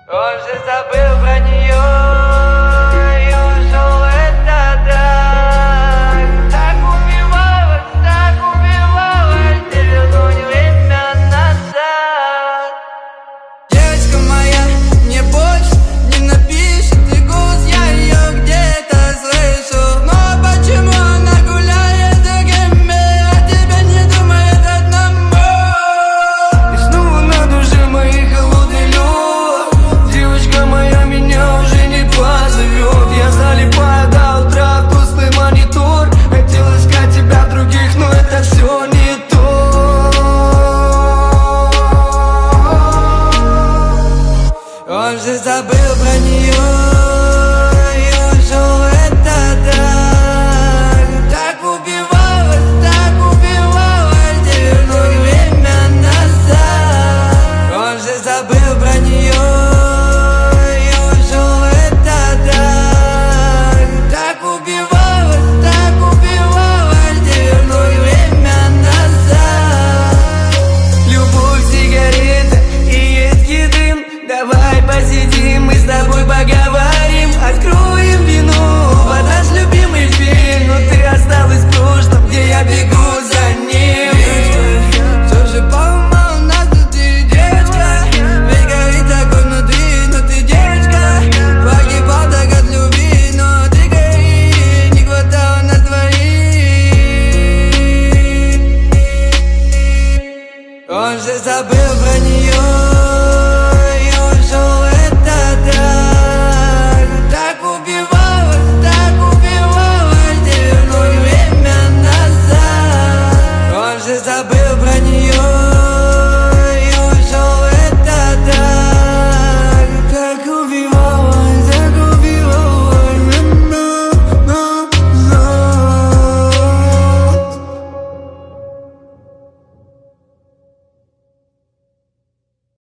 Он же забыл про нее и ушел в этот рай. Так убивалась, ты вернуть время назад. Девочка моя мне больше не напишет, и голос я ее где-то слышу. Но почему она гуляет с другими, а тебя не думает одному? И снова на душе моей холодный лед. Девочка моя меня уже не позовет. Я залипаю до утра в тусклый монитор. Хотел искать тебя в других, но это все не то. Он же забыл про нее и ушел в этот рай. Так убивалась, не вернуть время назад. Он же забыл про нее и ушел в этот рай. Так убивалась, не вернуть время назад. Любовь, сигареты и едкий дым. Давай посидим, мы с тобой поговорим. Открой